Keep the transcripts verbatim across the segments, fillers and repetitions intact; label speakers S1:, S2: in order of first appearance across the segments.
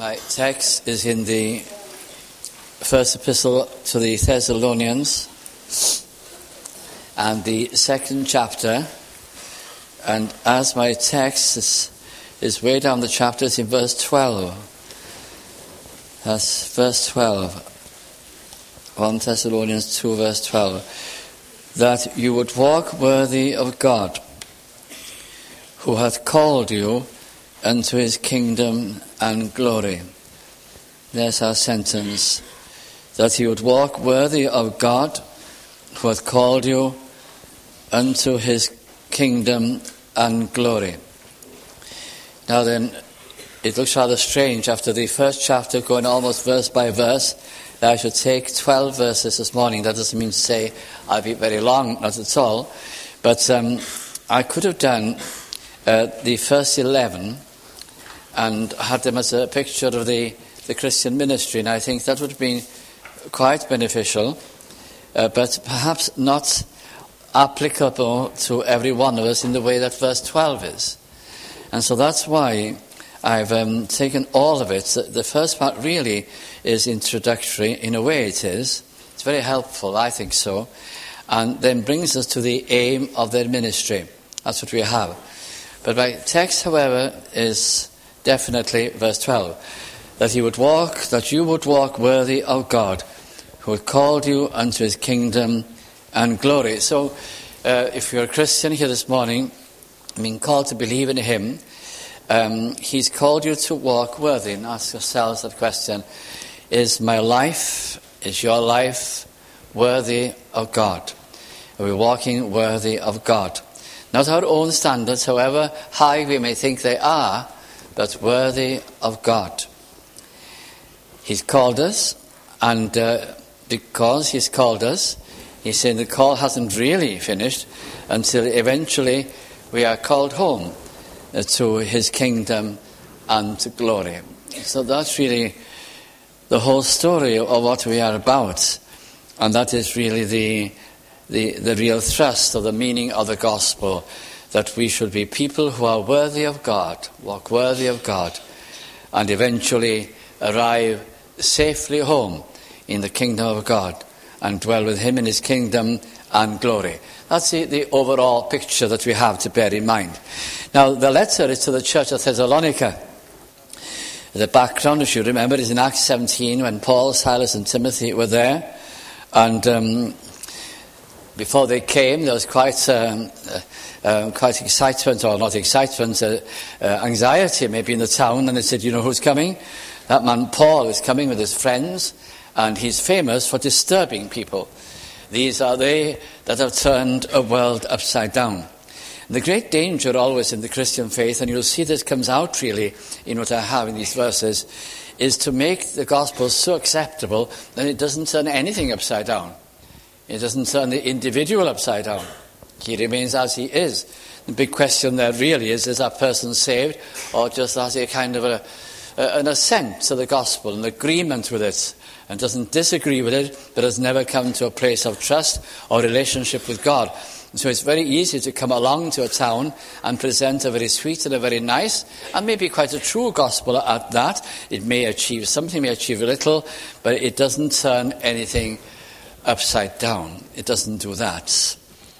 S1: My text is in the first epistle to the Thessalonians and the second chapter, and as my text is, is way down the chapter, it's in verse twelve. That's verse twelve. First Thessalonians two, verse twelve. That you would walk worthy of God, who hath called you unto his kingdom and glory. There's our sentence. That you would walk worthy of God, who hath called you unto his kingdom and glory. Now then, it looks rather strange after the first chapter going almost verse by verse that I should take twelve verses this morning. That doesn't mean to say I'll be very long, not at all. But um, I could have done uh, the first eleven and had them as a picture of the, the Christian ministry, and I think that would have been quite beneficial, uh, but perhaps not applicable to every one of us in the way that verse twelve is. And so that's why I've um, taken all of it. The first part really is introductory, in a way it is. It's very helpful, I think so, and then brings us to the aim of their ministry. That's what we have. But my text, however, is definitely verse twelve, that he would walk, that you would walk worthy of God, who had called you unto his kingdom and glory. So, uh, if you're a Christian here this morning, I mean, called to believe in him, um, he's called you to walk worthy. And ask yourselves that question: is my life, is your life worthy of God? Are we walking worthy of God? Not our own standards, however high we may think they are, but worthy of God. He's called us, and uh, because he's called us, he's saying the call hasn't really finished until eventually we are called home uh, to his kingdom and to glory. So that's really the whole story of what we are about, and that is really the the, the real thrust of the meaning of the gospel, that we should be people who are worthy of God, walk worthy of God, and eventually arrive safely home in the kingdom of God and dwell with him in his kingdom and glory. That's the, the overall picture that we have to bear in mind. Now, the letter is to the church of Thessalonica. The background, if you remember, is in Acts seventeen, when Paul, Silas and Timothy were there, and um, before they came, there was quite um, uh, um, quite excitement, or not excitement, uh, uh, anxiety maybe in the town. And they said, you know who's coming? That man Paul is coming with his friends, and he's famous for disturbing people. These are they that have turned a world upside down. And the great danger always in the Christian faith, and you'll see this comes out really in what I have in these verses, is to make the gospel so acceptable that it doesn't turn anything upside down. It doesn't turn the individual upside down. He remains as he is. The big question there really is, is that person saved, or just has a kind of a, a, an assent to the gospel, an agreement with it, and doesn't disagree with it, but has never come to a place of trust or relationship with God. And so it's very easy to come along to a town and present a very sweet and a very nice, and maybe quite a true gospel at that. It may achieve something, may achieve a little, but it doesn't turn anything upside down. It doesn't do that.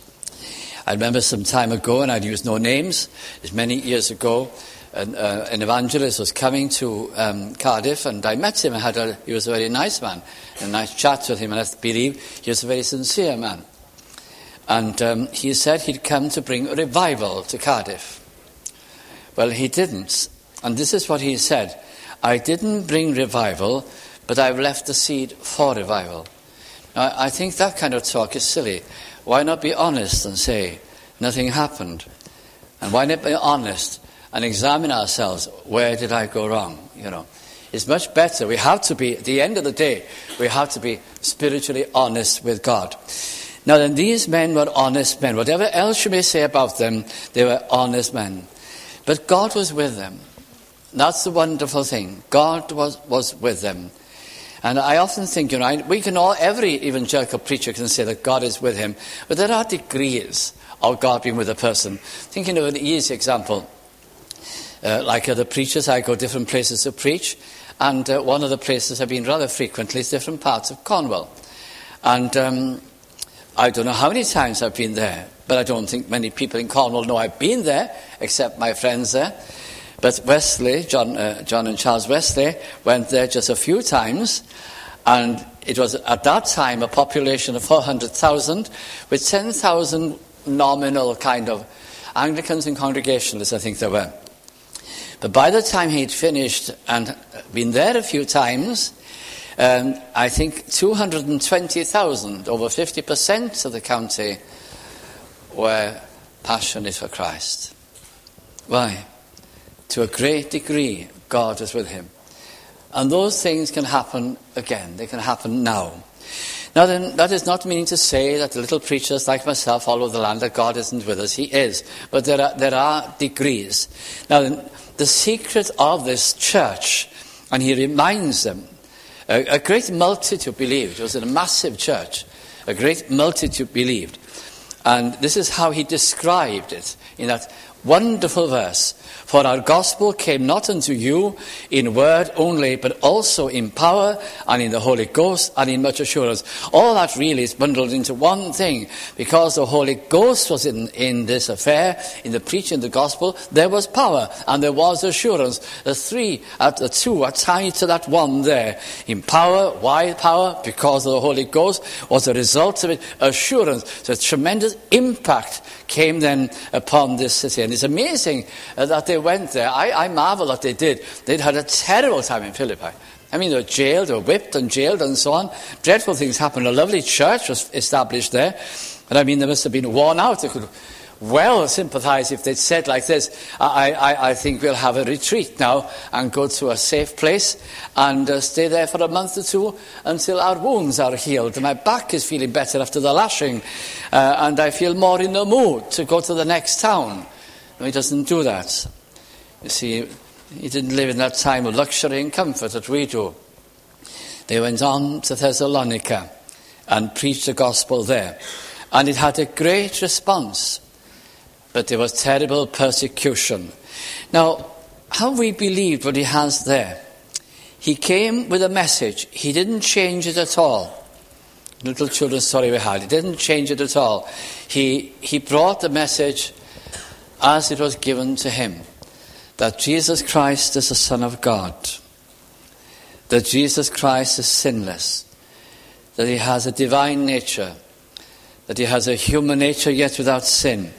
S1: I remember some time ago, and I'd use no names, it's many years ago, an, uh, an evangelist was coming to um, Cardiff, and I met him. I had a, he was a very nice man, a nice chat with him, and I believe he was a very sincere man. And um, he said he'd come to bring a revival to Cardiff. Well, he didn't. And this is what he said: I didn't bring revival, but I've left the seed for revival. Now, I think that kind of talk is silly. Why not be honest and say, nothing happened? And why not be honest and examine ourselves, where did I go wrong? You know, it's much better. We have to be, at the end of the day, we have to be spiritually honest with God. Now then, these men were honest men. Whatever else you may say about them, they were honest men. But God was with them. That's the wonderful thing. God was, was with them. And I often think, you know, we can all, every evangelical preacher can say that God is with him, but there are degrees of God being with a person. Thinking of an easy example, uh, like other preachers, I go different places to preach, And uh, one of the places I've been rather frequently is different parts of Cornwall. And um, I don't know how many times I've been there, but I don't think many people in Cornwall know I've been there, except my friends there. But Wesley, John, uh, John and Charles Wesley, went there just a few times, and it was at that time a population of four hundred thousand, with ten thousand nominal kind of Anglicans and Congregationalists, I think there were. But by the time he'd finished and been there a few times, um, I think two hundred twenty thousand, over fifty percent of the county, were passionate for Christ. Why? To a great degree, God was with him. And those things can happen again. They can happen now. Now then, that is not meaning to say that the little preachers like myself all over the land, that God isn't with us. He is. But there are, there are degrees. Now then, the secret of this church, and he reminds them, a, a great multitude believed. It was a massive church. A great multitude believed. And this is how he described it in that wonderful verse. For our gospel came not unto you in word only, but also in power and in the Holy Ghost and in much assurance. All that really is bundled into one thing. Because the Holy Ghost was in, in this affair, in the preaching of the gospel, there was power and there was assurance. The three, uh, the two are tied to that one there. In power, why power? Because of the Holy Ghost was the result of it, assurance. So a tremendous impact came then upon this city. And it's amazing uh, that they went there. I, I marvel that they did. They'd had a terrible time in Philippi. I mean, they were jailed, they were whipped and jailed and so on. Dreadful things happened. A lovely church was established there. And I mean, they must have been worn out. They could well sympathize if they'd said like this, I, I, I think we'll have a retreat now and go to a safe place and uh, stay there for a month or two until our wounds are healed. And my back is feeling better after the lashing uh, and I feel more in the mood to go to the next town. No, he doesn't do that. You see, he didn't live in that time of luxury and comfort that we do. They went on to Thessalonica and preached the gospel there. And it had a great response. But there was terrible persecution. Now, how we believed what he has there. He came with a message. He didn't change it at all. Little children's story we had. He didn't change it at all. He, he brought the message as it was given to him. That Jesus Christ is the Son of God. That Jesus Christ is sinless. That he has a divine nature. That he has a human nature yet without sin.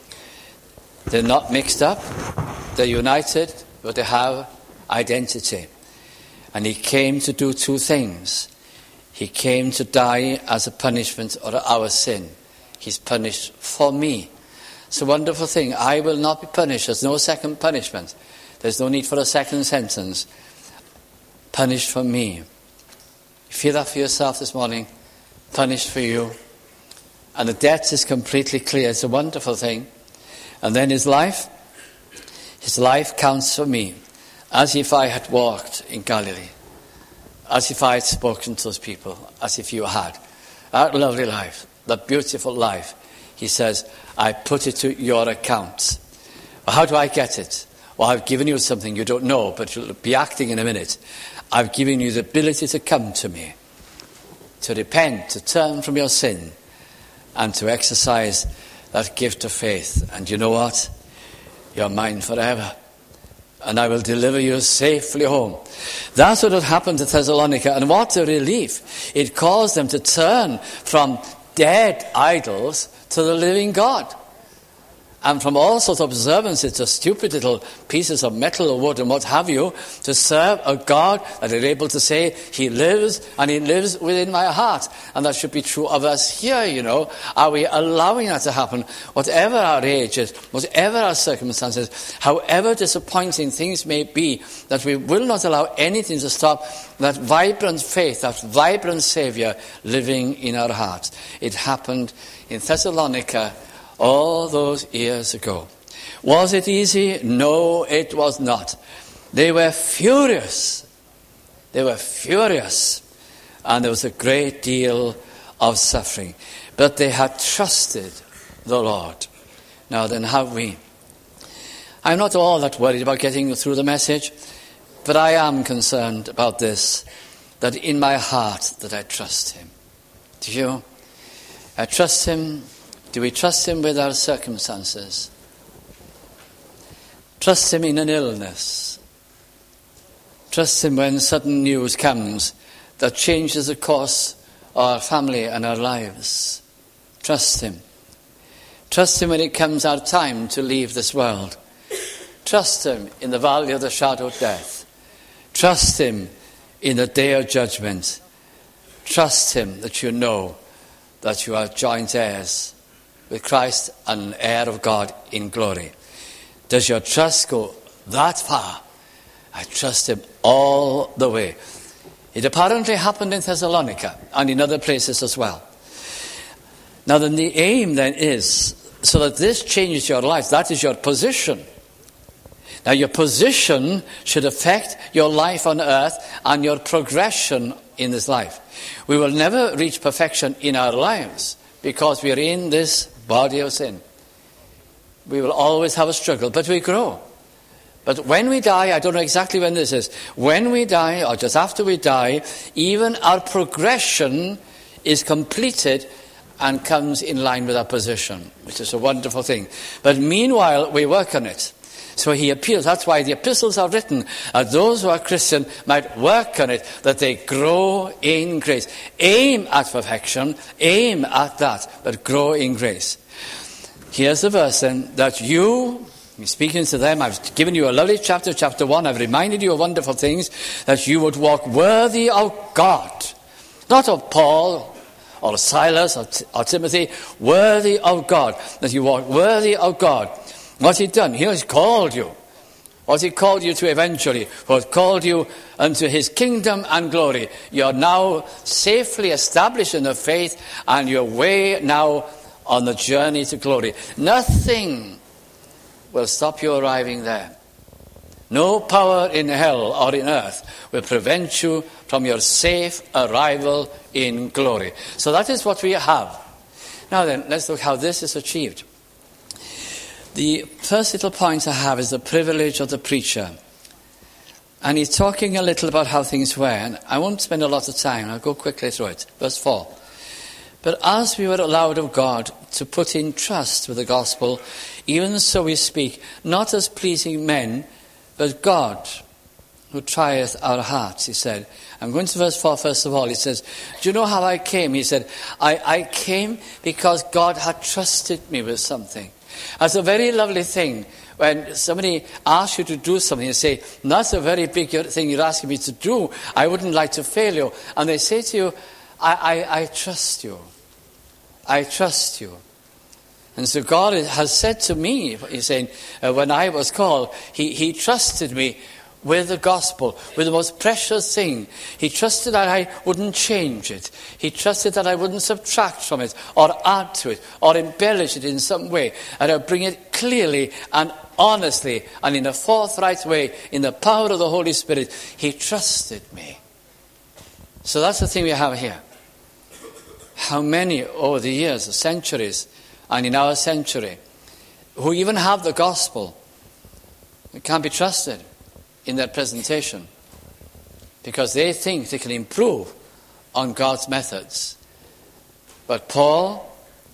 S1: They're not mixed up. They're united, but they have identity. And he came to do two things. He came to die as a punishment for our sin. He's punished for me. It's a wonderful thing. I will not be punished. There's no second punishment. There's no need for a second sentence. Punished for me. You feel that for yourself this morning? Punished for you. And the debt is completely clear. It's a wonderful thing. And then his life, his life counts for me as if I had walked in Galilee, as if I had spoken to those people, as if you had. That lovely life, that beautiful life, he says, I put it to your account. Well, how do I get it? Well, I've given you something you don't know, but you'll be acting in a minute. I've given you the ability to come to me, to repent, to turn from your sin, and to exercise that gift of faith. And you know what? You're mine forever. And I will deliver you safely home. That's what had happened to Thessalonica. And what a relief. It caused them to turn from dead idols to the living God. And from all sorts of observances to stupid little pieces of metal or wood and what have you, to serve a God that is able to say, he lives and he lives within my heart. And that should be true of us here, you know. Are we allowing that to happen? Whatever our age is, whatever our circumstances, however disappointing things may be, that we will not allow anything to stop that vibrant faith, that vibrant Saviour living in our hearts. It happened in Thessalonica all those years ago. Was it easy? No, it was not. They were furious. They were furious. And there was a great deal of suffering. But they had trusted the Lord. Now then, have we? I'm not all that worried about getting through the message, But I am concerned about this, that in my heart that I trust him. Do you? I trust him. Do we trust him with our circumstances? Trust him in an illness. Trust him when sudden news comes that changes the course of our family and our lives. Trust him. Trust him when it comes our time to leave this world. Trust him in the valley of the shadow of death. Trust him in the day of judgment. Trust him that you know that you are joint heirs with Christ and an heir of God in glory. Does your trust go that far? I trust him all the way. It apparently happened in Thessalonica and in other places as well. Now then, the aim then is so that this changes your life. That is your position. Now your position should affect your life on earth and your progression in this life. We will never reach perfection in our lives because we are in this body of sin. We will always have a struggle, but we grow. But when we die, I don't know exactly when this is, when we die or just after we die, even our progression is completed and comes in line with our position, which is a wonderful thing. But meanwhile, we work on it. So he appeals. That's why the epistles are written, that those who are Christian might work on it, that they grow in grace. Aim at perfection, aim at that, but grow in grace. Here's the verse then, that you, speaking to them, I've given you a lovely chapter, chapter one, I've reminded you of wonderful things, that you would walk worthy of God, not of Paul, or Silas, or, T- or Timothy, worthy of God, that you walk worthy of God. What's he done? He has called you. What's he called you to eventually? Who has called you unto his kingdom and glory. You are now safely established in the faith, and you're way now on the journey to glory. Nothing will stop you arriving there. No power in hell or in earth will prevent you from your safe arrival in glory. So that is what we have. Now then, let's look how this is achieved. The first little point I have is the privilege of the preacher. And he's talking a little about how things were. And I won't spend a lot of time. I'll go quickly through it. Verse four. But as we were allowed of God to put in trust with the gospel, even so we speak, not as pleasing men, but God, who trieth our hearts, he said. I'm going to verse four first of all. He says, do you know how I came? He said, I, I came because God had trusted me with something. That's a very lovely thing when somebody asks you to do something and say, that's a very big thing you're asking me to do. I wouldn't like to fail you. And they say to you, I, I, I trust you. I trust you. And so God has said to me, he's saying, uh, when I was called, he, he trusted me with the gospel, with the most precious thing. He trusted that I wouldn't change it. He trusted that I wouldn't subtract from it or add to it or embellish it in some way. And I would bring it clearly and honestly and in a forthright way in the power of the Holy Spirit. He trusted me. So that's the thing we have here. How many over the years, centuries, and in our century, who even have the gospel, it can't be trusted in their presentation because they think they can improve on God's methods. But Paul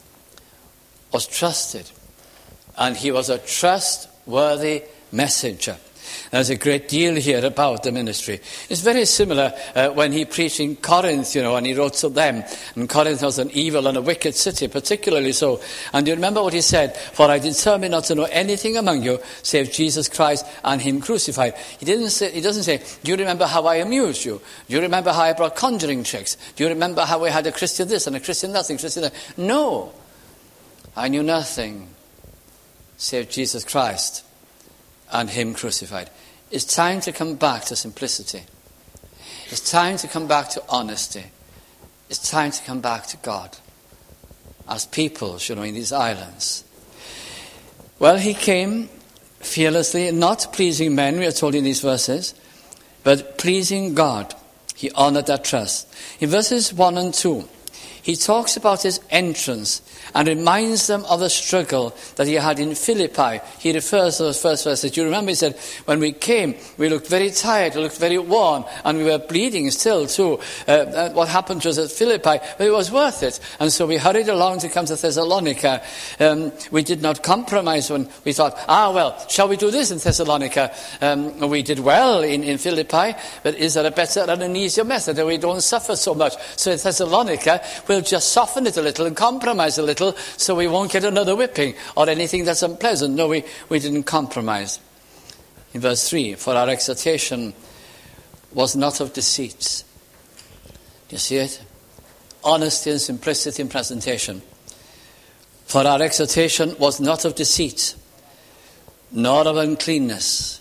S1: was trusted, and he was a trustworthy messenger. There's a great deal here about the ministry. It's very similar uh, when he preached in Corinth, you know, and he wrote to them. And Corinth was an evil and a wicked city, particularly so. And do you remember what he said? For I determined not to know anything among you save Jesus Christ and him crucified. He didn't say, he doesn't say, do you remember how I amused you? Do you remember how I brought conjuring tricks? Do you remember how we had a Christian this and a Christian nothing, Christian that? No. I knew nothing save Jesus Christ and him crucified. It's time to come back to simplicity. It's time to come back to honesty. It's time to come back to God as people, you know, in these islands. Well, he came fearlessly, not pleasing men, we are told in these verses, but pleasing God. He honored that trust. In verses one and two, he talks about his entrance and reminds them of the struggle that he had in Philippi. He refers to those first verses. You remember he said, when we came, we looked very tired, we looked very worn, and we were bleeding still too. Uh, what happened to us at Philippi, but it was worth it. And so we hurried along to come to Thessalonica. Um, we did not compromise when we thought, ah, well, shall we do this in Thessalonica? Um, we did well in, in Philippi, but is there a better and an easier method that we don't suffer so much? So in Thessalonica, we'll just soften it a little and compromise a little so we won't get another whipping or anything that's unpleasant. No, we, we didn't compromise. In verse three, for our exhortation was not of deceit. Do you see it? Honesty and simplicity in presentation. For our exhortation was not of deceit, nor of uncleanness,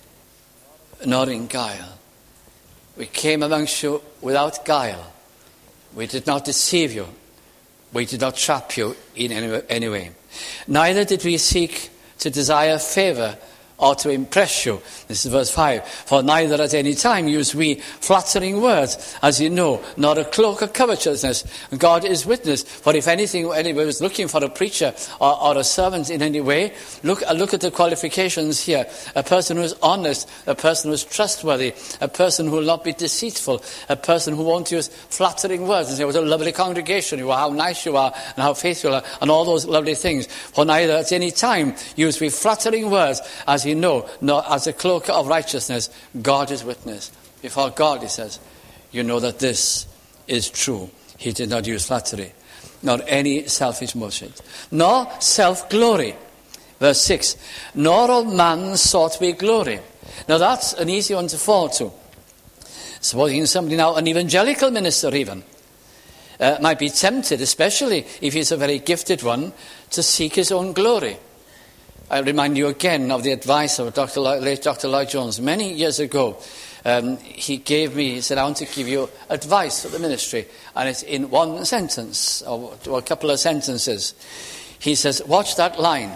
S1: nor in guile. We came amongst you without guile. We did not deceive you. We did not trap you in any, any way. Neither did we seek to desire favor or to impress you. This is verse five. For neither at any time use we flattering words, as you know, nor a cloak of covetousness. God is witness. For if anything, anybody was looking for a preacher or, or a servant in any way, look, look at the qualifications here. A person who is honest, a person who is trustworthy, a person who will not be deceitful, a person who won't use flattering words and say, what a lovely congregation you are, how nice you are, and how faithful you are, and all those lovely things. For neither at any time use we flattering words, as you know, nor as a cloak of righteousness. God is witness. Before God, he says, you know that this is true. He did not use flattery, nor any selfish motions, nor self-glory. Verse six, nor of man sought we glory. Now that's an easy one to fall to. Supposing somebody now, an evangelical minister even, uh, might be tempted, especially if he's a very gifted one, to seek his own glory. I remind you again of the advice of Doctor Lloyd, late Doctor Lloyd Jones. Many years ago, um, he gave me, he said, I want to give you advice for the ministry. And it's in one sentence, or, or a couple of sentences. He says, watch that line.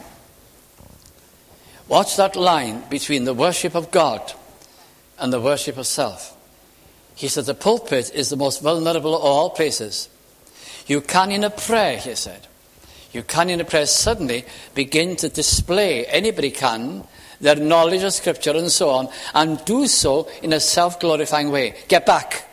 S1: Watch that line between the worship of God and the worship of self. He said, the pulpit is the most vulnerable of all places. You can, in a prayer, he said, you can in a prayer suddenly begin to display, anybody can, their knowledge of Scripture and so on, and do so in a self-glorifying way. Get back.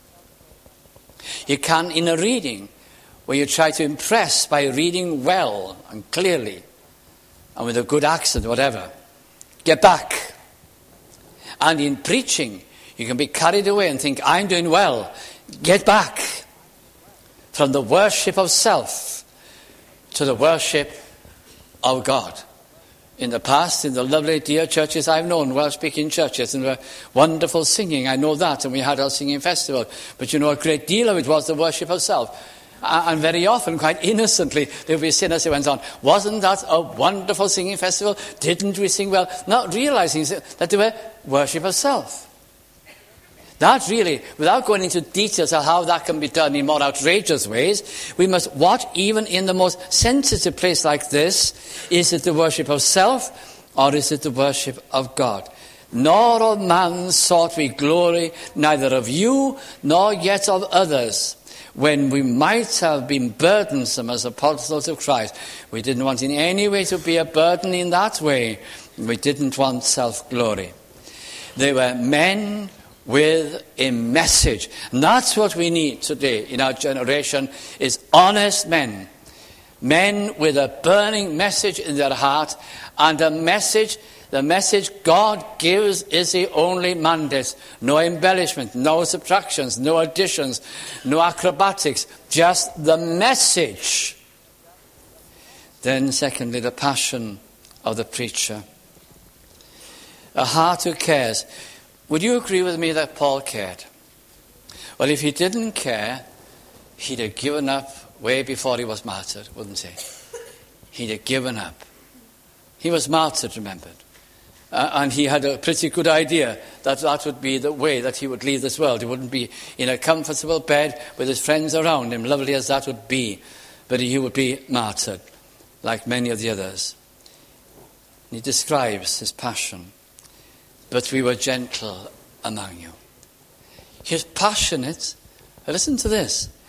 S1: You can in a reading, where you try to impress by reading well and clearly, and with a good accent, whatever. Get back. And in preaching, you can be carried away and think, I'm doing well. Get back from the worship of self to the worship of God. In the past, in the lovely dear churches I've known, Welsh-speaking churches, and were wonderful singing, I know that, and we had our singing festival. But you know, a great deal of it was the worship of self. And very often, quite innocently, there would be sinners who went on, wasn't that a wonderful singing festival? Didn't we sing well? Not realizing that they were worship of self. That really, without going into details of how that can be done in more outrageous ways, we must watch even in the most sensitive place like this. Is it the worship of self, or is it the worship of God? Nor of man sought we glory, neither of you, nor yet of others, when we might have been burdensome as apostles of Christ. We didn't want in any way to be a burden in that way. We didn't want self-glory. They were men with a message. And that's what we need today in our generation, is honest men. Men with a burning message in their heart, and a message, the message God gives is the only mandate. No embellishment, no subtractions, no additions, no acrobatics, just the message. Then secondly, the passion of the preacher. A heart who cares. Would you agree with me that Paul cared? Well, if he didn't care, he'd have given up way before he was martyred, wouldn't he? He'd have given up. He was martyred, remembered. Uh, and he had a pretty good idea that that would be the way that he would leave this world. He wouldn't be in a comfortable bed with his friends around him, lovely as that would be. But he would be martyred, like many of the others. And he describes his passion. But we were gentle among you. He was passionate. Listen to this.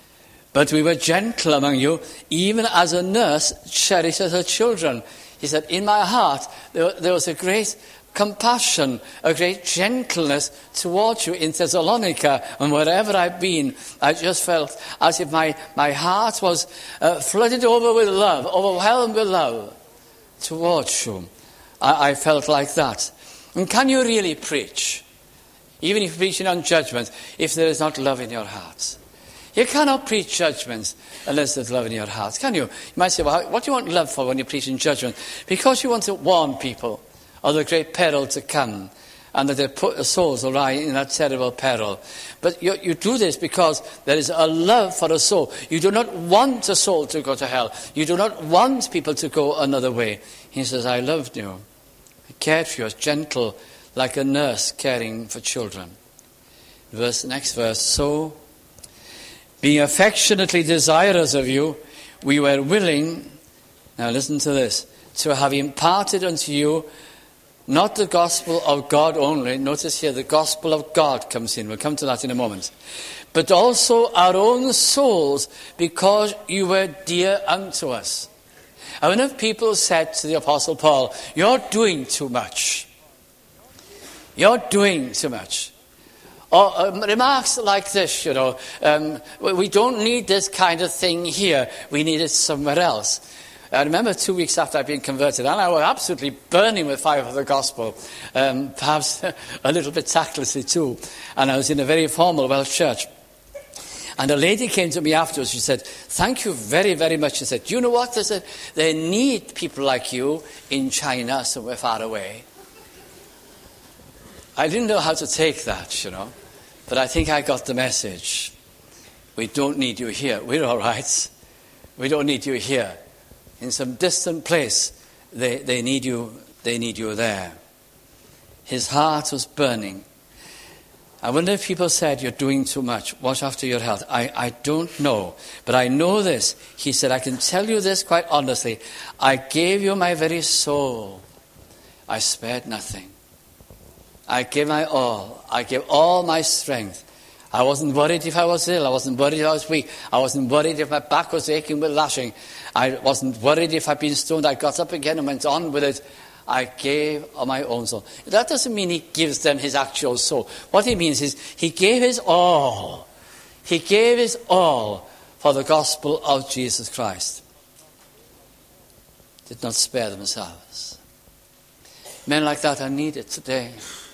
S1: but we were gentle among you, even as a nurse cherishes her children. He said, in my heart, there, there was a great compassion, a great gentleness towards you in Thessalonica, and wherever I've been, I just felt as if my, my heart was uh, flooded over with love, overwhelmed with love towards you. I, I felt like that. And can you really preach, even if you're preaching on judgment, if there is not love in your heart? You cannot preach judgments unless there's love in your heart, can you? You might say, well, what do you want love for when you're preaching judgment? Because you want to warn people of the great peril to come, and that their put, souls will lie in that terrible peril. But you, you do this because there is a love for a soul. You do not want a soul to go to hell. You do not want people to go another way. He says, I loved you. I cared for you. I was gentle, like a nurse caring for children. Verse, next verse, so, being affectionately desirous of you, we were willing, now listen to this, to have imparted unto you not the gospel of God only. Notice here the gospel of God comes in. We'll come to that in a moment. But also our own souls, because you were dear unto us. I wonder if people said to the Apostle Paul, you're doing too much. You're doing too much. Or um, remarks like this, you know, um, we don't need this kind of thing here. We need it somewhere else. I remember two weeks after I'd been converted, and I was absolutely burning with fire for the gospel, um, perhaps a little bit tactlessly too. And I was in a very formal Welsh church. And a lady came to me afterwards. She said, thank you very, very much. She said, do you know what? They said, they need people like you in China, somewhere far away. I didn't know how to take that, you know. But I think I got the message. We don't need you here. We're all right. We don't need you here. In some distant place, they, they need you, they need you there. His heart was burning. I wonder if people said, you're doing too much. Watch after your health. I, I don't know. But I know this. He said, I can tell you this quite honestly. I gave you my very soul. I spared nothing. I gave my all. I gave all my strength. I wasn't worried if I was ill. I wasn't worried if I was weak. I wasn't worried if my back was aching with lashing. I wasn't worried if I'd been stoned. I got up again and went on with it. I gave of my own soul. That doesn't mean he gives them his actual soul. What he means is he gave his all. He gave his all for the gospel of Jesus Christ. Did not spare themselves. Men like that are needed today.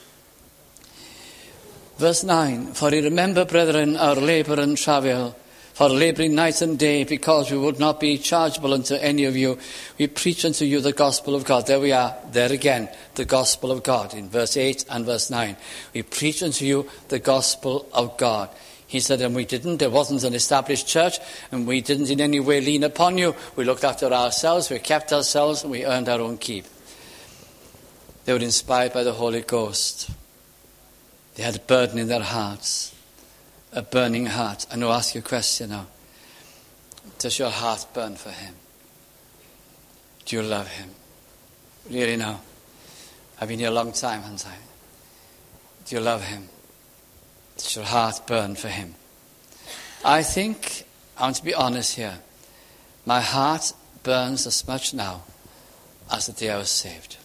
S1: Verse nine, for you remember, brethren, our labour and travail, for labouring night and day, because we would not be chargeable unto any of you. We preach unto you the gospel of God. There we are, there again, the gospel of God, in verse eight and verse nine. We preach unto you the gospel of God. He said, and we didn't, there wasn't an established church, and we didn't in any way lean upon you. We looked after ourselves, we kept ourselves, and we earned our own keep. They were inspired by the Holy Ghost. They had a burden in their hearts, a burning heart. And I'll ask you a question now. Does your heart burn for him? Do you love him? Really now? I've been here a long time, haven't I? Do you love him? Does your heart burn for him? I think, I want to be honest here, my heart burns as much now as the day I was saved.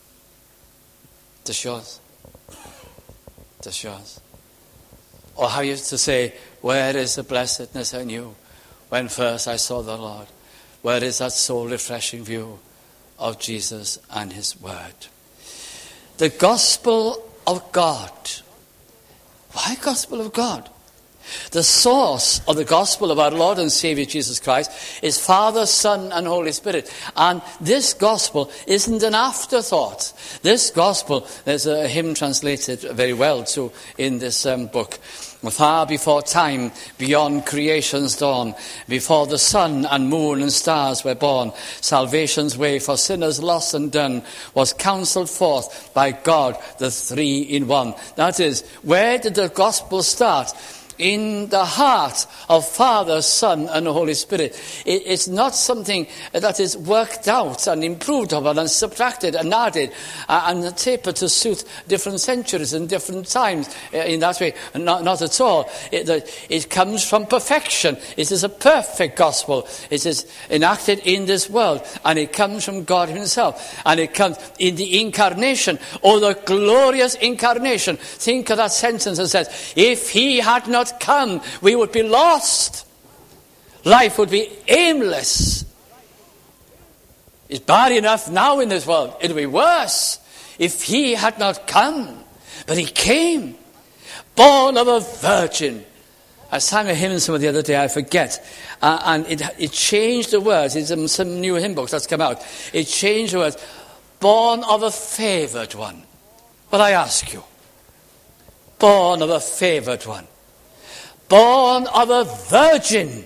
S1: Does yours? Does yours? Or how you used to say, where is the blessedness I knew when first I saw the Lord? Where is that soul-refreshing view of Jesus and his word? The gospel of God. Why gospel of God? The source of the gospel of our Lord and Savior Jesus Christ is Father, Son, and Holy Spirit. And this gospel isn't an afterthought. This gospel, there's a hymn translated very well too in this um, book. Far before time, beyond creation's dawn, before the sun and moon and stars were born, salvation's way for sinners lost and done was counselled forth by God, the three in one. That is, where did the gospel start? in the heart of Father, Son, and the Holy Spirit. It, it's not something that is worked out and improved upon and subtracted and added uh, and tapered to suit different centuries and different times uh, in that way. Not, not at all. It, the, it comes from perfection. It is a perfect gospel. It is enacted in this world, and it comes from God himself. And it comes in the incarnation. Oh, the glorious incarnation. Think of that sentence that says, if he had not come, we would be lost. Life would be aimless. It's bad enough now in this world. It would be worse if he had not come. But he came, born of a virgin. I sang a hymn some the other day, I forget. Uh, and it, it changed the words. It's some, some new hymn books that's come out. It changed the words. Born of a favoured one. But I ask you, born of a favoured one. Born of a virgin,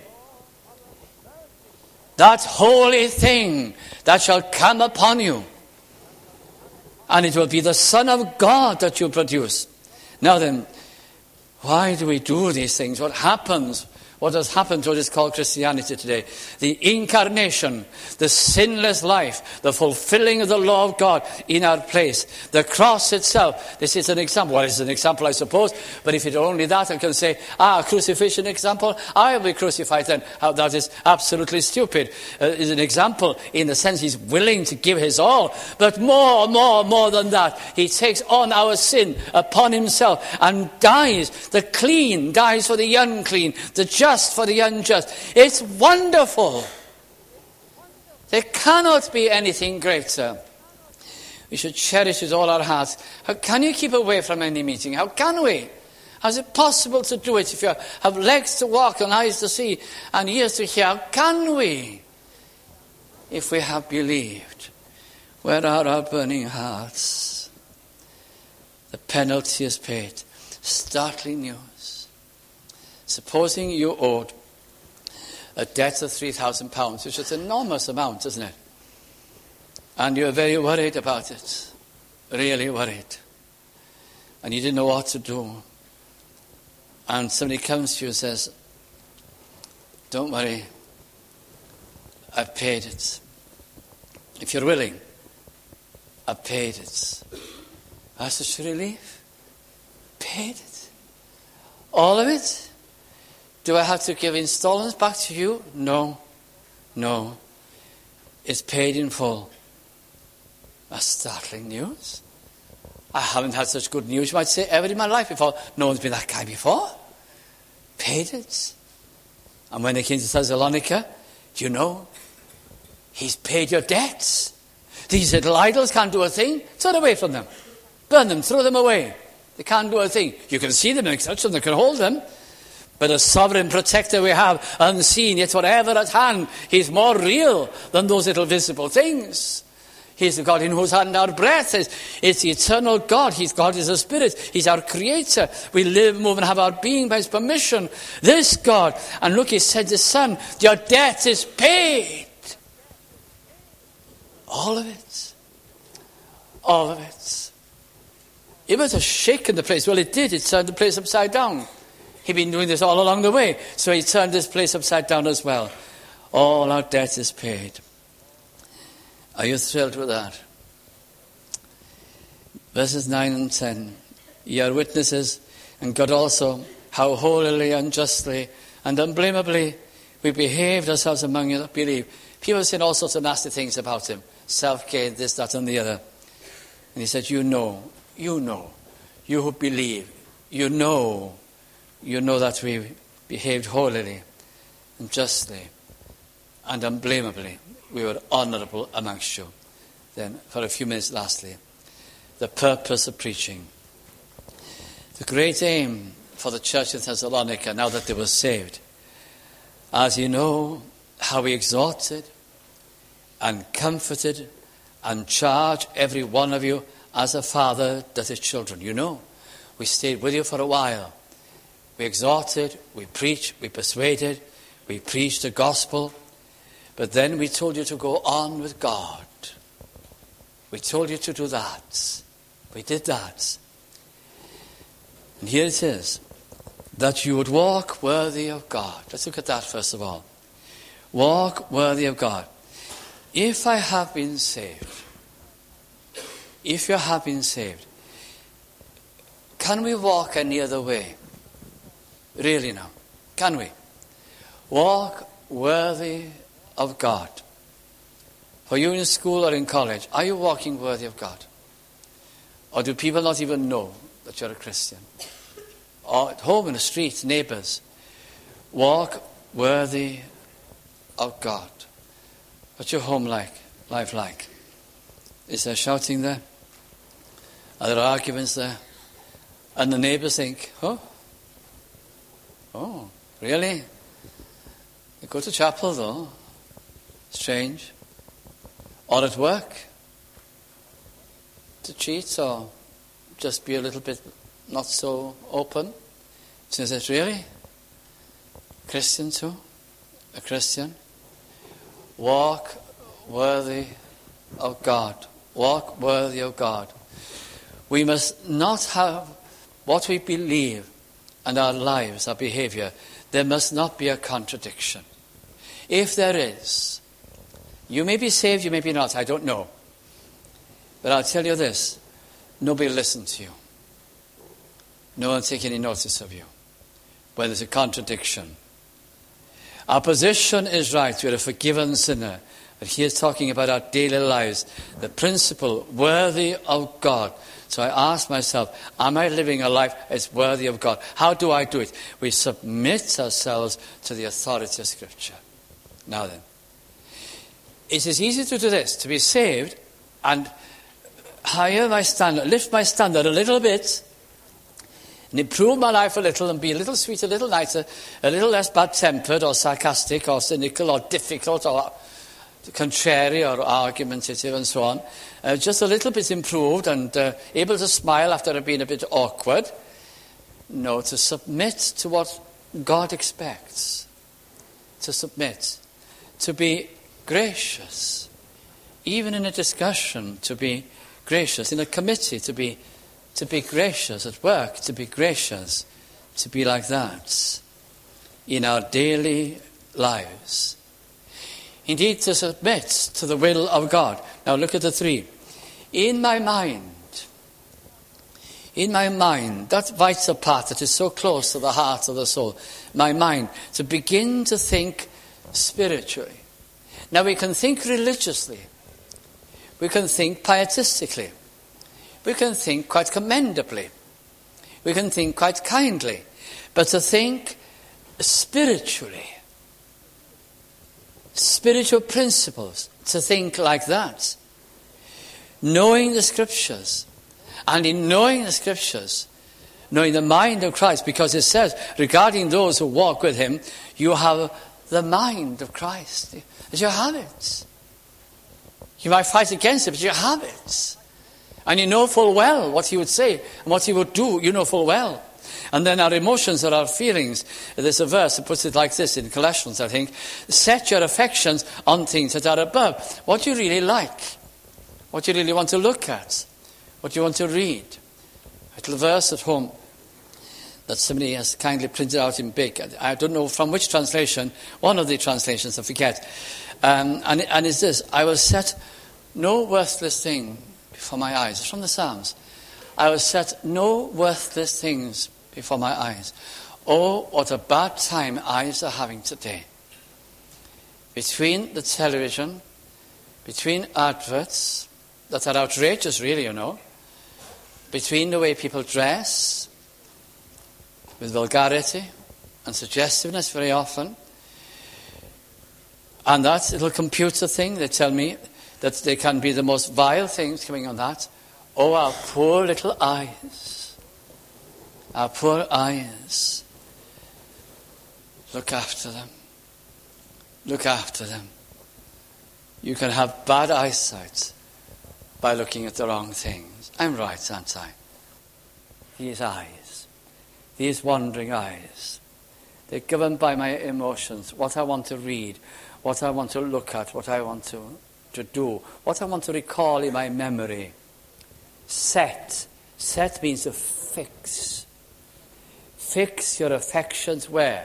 S1: that holy thing that shall come upon you. And it will be the Son of God that you produce. Now then, why do we do these things? What happens? What has happened to what is called Christianity today? The incarnation, the sinless life, the fulfilling of the law of God in our place. The cross itself. This is an example. Well, it's an example, I suppose. But if it's only that, I can say, ah, a crucifixion example, I will be crucified then. How that is absolutely stupid. Uh, it's an example in the sense he's willing to give his all. But more, more, more than that. He takes on our sin upon himself and dies. The clean dies for the unclean. The just for the unjust. It's wonderful. There cannot be anything greater. We should cherish it with all our hearts. How can you keep away from any meeting? How can we? How is it possible to do it if you have legs to walk and eyes to see and ears to hear? How can we? If we have believed. Where are our burning hearts? The penalty is paid. Startling news. Supposing you owed a debt of three thousand pounds, which is an enormous amount, isn't it? And you're very worried about it. Really worried. And you didn't know what to do. And somebody comes to you and says, don't worry, I've paid it. If you're willing, I've paid it. That's such a relief. Paid it. All of it. Do I have to give installments back to you? No. No. It's paid in full. That's startling news. I haven't had such good news, you might say, ever in my life before. No one's been that guy before. Paid it. And when they came to Thessalonica, do you know? He's paid your debts. These little idols can't do a thing. Turn away from them. Burn them. Throw them away. They can't do a thing. You can see them and touch them. They can hold them. But a sovereign protector we have, unseen, yet whatever at hand, he's more real than those little visible things. He's the God in whose hand our breath is. It's the eternal God. He's God is a spirit. He's our creator. We live, move, and have our being by his permission. This God. And look, he said to the Son, your debt is paid. All of it. All of it. It must have shaken the place. Well, it did. It turned the place upside down. He'd been doing this all along the way. So he turned this place upside down as well. All our debt is paid. Are you thrilled with that? Verses nine and ten. Ye are witnesses, and God also, how holily and justly and unblameably we behaved ourselves among you that believe. People saying all sorts of nasty things about him. Self-gain, this, that, and the other. And he said, you know, you know, you who believe, you know, you know that we behaved holily and justly and unblameably. We were honourable amongst you. Then, for a few minutes lastly, the purpose of preaching. The great aim for the church in Thessalonica, now that they were saved, as you know, how we exhorted and comforted and charged every one of you as a father does his children. You know, we stayed with you for a while. We exhorted, we preached, we persuaded, we preached the gospel. But then we told you to go on with God. We told you to do that. We did that. And here it is. that you would walk worthy of God. Let's look at that first of all. Walk worthy of God. If I have been saved, if you have been saved, can we walk any other way? Really now, can we? Walk worthy of God. For you in school or in college, are you walking worthy of God? Or do people not even know that you're a Christian? Or at home, in the street, neighbors, walk worthy of God. What's your home like, life like? Is there shouting there? Are there arguments there? And the neighbors think, oh, oh, really? You go to chapel though? Strange. Or at work? To cheat or just be a little bit not so open? So is it really? Christian too? A Christian? Walk worthy of God. Walk worthy of God. We must not have what we believe and our lives, our behavior. There must not be a contradiction. If there is, you may be saved, you may be not, I don't know. But I'll tell you this, nobody will listen to you. No one will take any notice of you when there's a contradiction. Our position is right. We're a forgiven sinner. But he is talking about our daily lives. The principle, worthy of God. So I ask myself, am I living a life that's worthy of God? How do I do it? We submit ourselves to the authority of Scripture. Now then, it is easy to do this, to be saved and higher my standard, lift my standard a little bit, and improve my life a little and be a little sweeter, a little nicer, a little less bad-tempered or sarcastic or cynical or difficult or contrary or argumentative and so on. Uh, just a little bit improved and uh, able to smile after being a bit awkward. No, to submit to what God expects. To submit. To be gracious. Even in a discussion, to be gracious. In a committee, to be to be gracious. At work, to be gracious. To be like that. In our daily lives. Indeed, to submit to the will of God. Now look at the three. In my mind, in my mind, that vital part that is so close to the heart of the soul, my mind, to begin to think spiritually. Now we can think religiously. We can think pietistically. We can think quite commendably. We can think quite kindly. But to think spiritually, spiritual principles, to think like that, knowing the Scriptures, and in knowing the Scriptures, knowing the mind of Christ, because it says, regarding those who walk with him, you have the mind of Christ. You have it. You might fight against it, but you have it. And you know full well what he would say and what he would do, you know full well. And then our emotions or our feelings, there's a verse that puts it like this in Colossians, I think. Set your affections on things that are above. What you really like. What you really want to look at. What you want to read. A little verse at home that somebody has kindly printed out in big. I don't know from which translation. One of the translations, I forget. Um, and, and it's this. I will set no worthless thing before my eyes. It's from the Psalms. I will set no worthless things before my eyes. Oh, what a bad time eyes are having today. Between the television, between adverts that are outrageous, really, you know, between the way people dress, with vulgarity and suggestiveness very often, and that little computer thing, they tell me that there can be the most vile things coming on that. Oh, our poor little eyes. Our poor eyes. Look after them. Look after them. You can have bad eyesight by looking at the wrong things. I'm right, aren't I? These eyes, these wandering eyes, they're governed by my emotions, what I want to read, what I want to look at, what I want to, to do, what I want to recall in my memory. Set. Set means to fix. fix your affections where?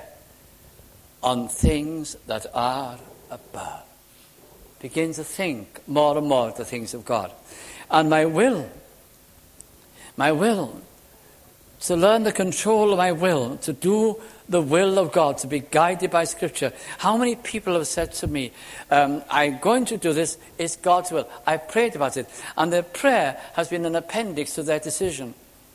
S1: On things that are above. Begin to think more and more of the things of God. And my will, my will, to learn the control of my will, to do the will of God, to be guided by Scripture. How many people have said to me, um, I'm going to do this, it's God's will. I prayed about it. And their prayer has been an appendix to their decision.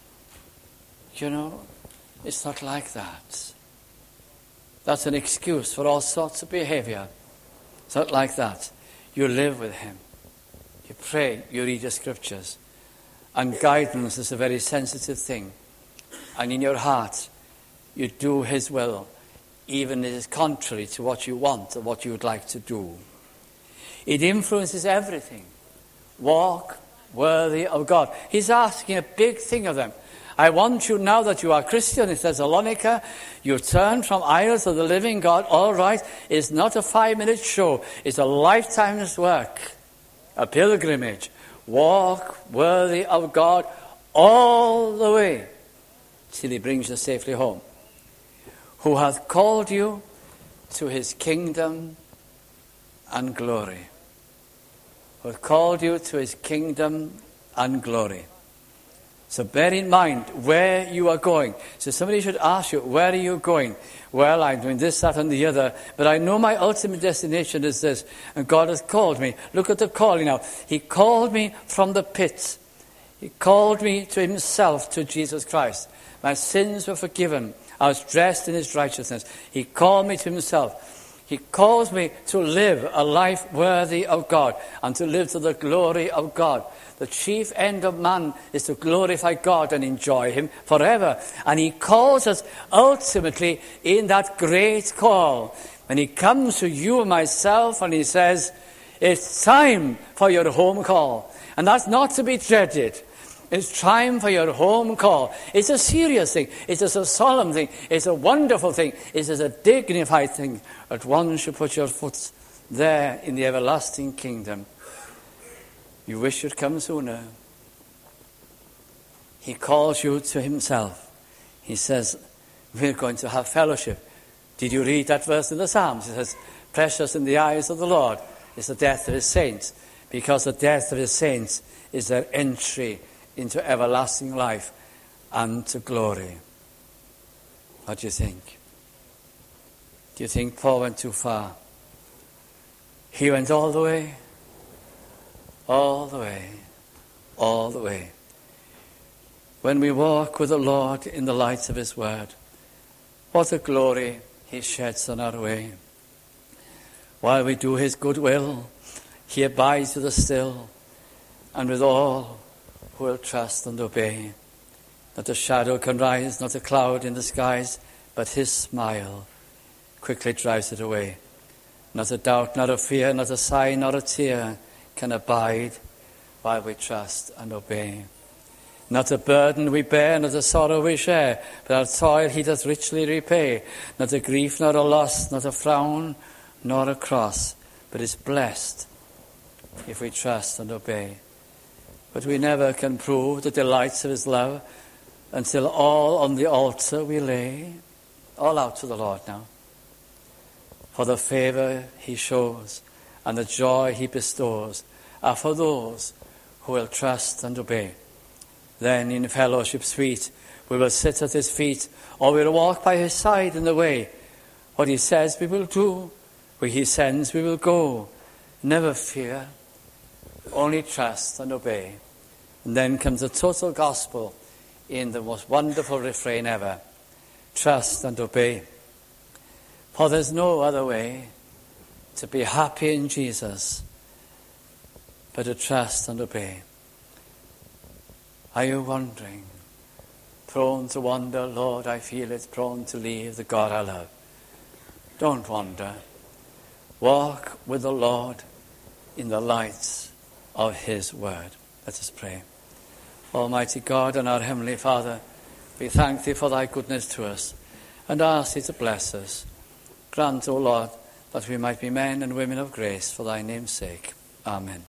S1: You know, it's not like that. That's an excuse for all sorts of behavior. It's not like that. You live with him. You pray, you read the Scriptures. And guidance is a very sensitive thing. And in your heart, you do his will, even if it is contrary to what you want or what you would like to do. It influences everything. Walk worthy of God. He's asking a big thing of them. I want you, now that you are Christian in Thessalonica, you turn from idols to the living God. All right, it's not a five-minute show. It's a lifetime's work, a pilgrimage. Walk worthy of God all the way till he brings you safely home. Who hath called you to his kingdom and glory. Who hath called you to his kingdom and glory. So bear in mind where you are going. So somebody should ask you, where are you going? Well, I'm doing this, that, and the other, but I know my ultimate destination is this, and God has called me. Look at the calling now. He called me from the pit. He called me to himself, to Jesus Christ. My sins were forgiven. I was dressed in his righteousness. He called me to himself. He calls me to live a life worthy of God and to live to the glory of God. The chief end of man is to glorify God and enjoy him forever. And he calls us ultimately in that great call. When he comes to you and myself and he says, it's time for your home call. And that's not to be dreaded. It's time for your home call. It's a serious thing. It's a solemn thing. It's a wonderful thing. It's a dignified thing. At once you put your foot there in the everlasting kingdom. You wish you'd come sooner. He calls you to himself. He says, we're going to have fellowship. Did you read that verse in the Psalms? It says, precious in the eyes of the Lord is the death of his saints, because the death of his saints is their entry into everlasting life and to glory. What do you think? Do you think Paul went too far? He went all the way. All the way. All the way. When we walk with the Lord in the light of his word, what a glory he sheds on our way. While we do his good will, he abides with us still, and with all who will trust and obey. Not a shadow can rise, not a cloud in the skies, but his smile quickly drives it away. Not a doubt, not a fear, not a sigh, not a tear can abide while we trust and obey. Not a burden we bear, not a sorrow we share, but our toil he doth richly repay. Not a grief, nor a loss, not a frown, nor a cross, but is blessed if we trust and obey. But we never can prove the delights of his love until all on the altar we lay. All out to the Lord now. For the favor he shows and the joy he bestows are for those who will trust and obey. Then in fellowship sweet we will sit at his feet, or we'll walk by his side in the way. What he says we will do, where he sends we will go. Never fear, only trust and obey. And then comes the total gospel in the most wonderful refrain ever. Trust and obey. For there's no other way to be happy in Jesus but to trust and obey. Are you wondering? Prone to wander, Lord, I feel it, prone to leave the God I love. Don't wander. Walk with the Lord in the lights of his word. Let us pray. Almighty God and our Heavenly Father, we thank thee for thy goodness to us and ask thee to bless us. Grant, O Lord, that we might be men and women of grace for thy name's sake. Amen.